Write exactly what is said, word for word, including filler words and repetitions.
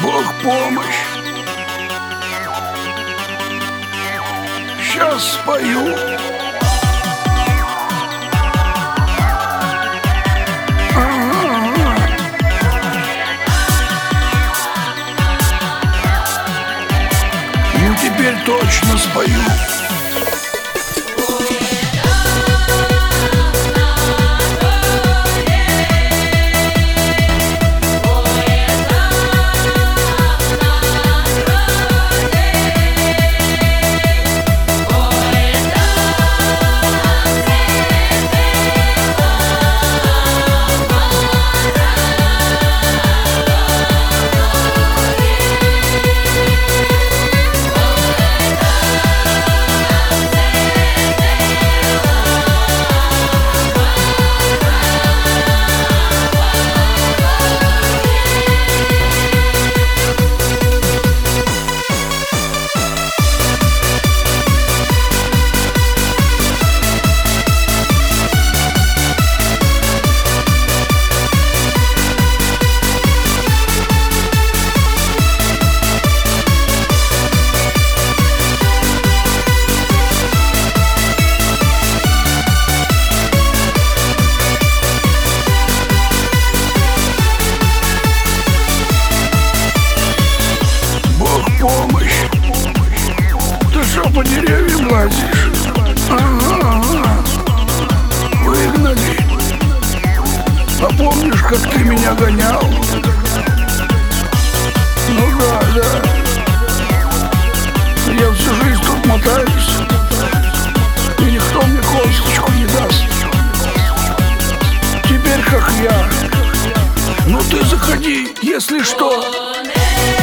Бог помощь. Сейчас спою. Ага. Ну теперь точно спою. Помощь. Ты что по деревьям лазишь? Ага, ага. Выгнали. А помнишь, как ты меня гонял? Ну да, да. Я всю жизнь тут мотаюсь, и никто мне косточку не даст. Теперь как я. Ну ты заходи, если что.